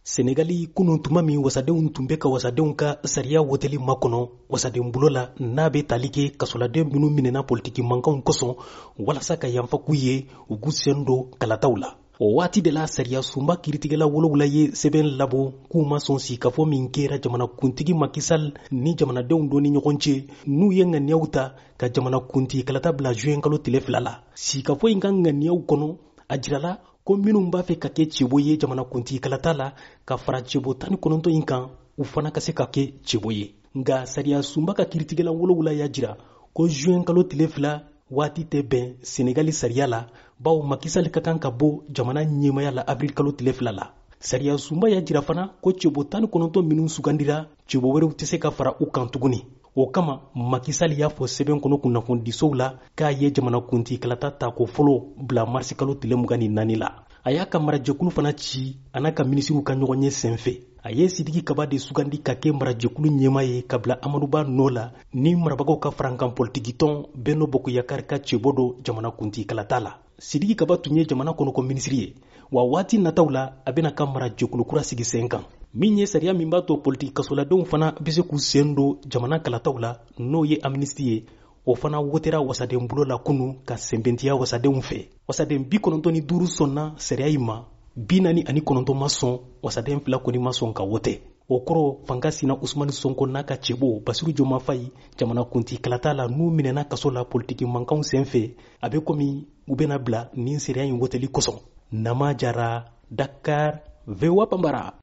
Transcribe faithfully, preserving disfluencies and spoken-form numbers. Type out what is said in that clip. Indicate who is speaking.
Speaker 1: Senegali kunun tuma min wasadenw tun bɛ ka wasadenw ka sariya woteli makɔnɔ wasaden bolo la n'a bɛ tali kɛ kasoladen minnu minɛna politiki mankanw kosɔn walasa ka yanfa k'u ye u k'u sen don kalataw la. O waati de la sariya sunba kiiritigɛla wolowula ye sɛbɛn labɔ k'u ma sɔn sikafɔ min kɛra jamanakuntigi Macky Sall ni jamanadenw dɔ ni ɲɔgɔn cɛ n'u ye ŋaniyaw ta ka jamanakuntigi kalata bila juin kalo tile fila la. Sikafɔ in ka ŋaniyaw kɔnɔ a jirala ko minnu b'a fɛ ka kɛ cɛbo ye jamanakuntigi kalata la ka fara cɛbo tan ni kɔnɔntɔn in kan u fana ka se ka kɛ cɛbo ye. Nka sariya sunba ka kiiritigɛla wolowula y'a jira ko juin kalo tile fila waati tɛ bɛn Senegali sariya la bawo Macky Sall ka kan ka bɔ jamana ɲɛmaya la avril kalo tile fila la. Sariya sunba y'a jira fana ko cɛbo tan ni kɔnɔntɔn minnu sugandira cɛbo wɛrɛw tɛ se ka fara u kan tuguni. O kama Macky Sall y'a fɔ sɛbɛn kɔnɔ kunnafonidisow la k'a ye jamanakuntigi kalata ta ko fɔlɔ bila marisi kalo tile mugan ni naani la. A y'a ka marajɛkulu fana ci a n'a ka minisiriw ka ɲɔgɔn ye senfɛ. A ye Sidiki Kaba de sugandi ka kɛ marajɛkulu ɲɛma ye ka bila Amadou Ba nɔ la ni marabagaw ka farankan politiki tɔn Benno Bokk Yakaari ka cɛbɔ dɔ jamanakuntigi kalata la. Sidiki Kaba tun ye jamana kɔnɔko minisiri ye wa waati nataw la a bɛna ka marajɛkulu kura sigi sen kan min ye sariya min b'a to politiki kasoladenw fana bɛ se k'u sen don jamana kalataw la n'o ye amnistie ye. O fana wotera wasaden bolo la kunu ka sɛnbɛntiya wasadenw fɛ. Wasaden bi kɔnɔntɔn ni duuru sɔnna sariya in ma, bi naani ani kɔnɔntɔn ma sɔn, wasaden fila kɔni ma sɔn ka wote. O kɔrɔ fanga sina Usmani Sonko n'a ka cɛbo Basiru Joma Fayi jamanakuntigi kalata la n'u minɛna kaso la politiki mankanw senfɛ a bɛ komi u bɛna bila nin sariya in woteli kosɔn. Nama Jara, Dakar, V O A Bambara.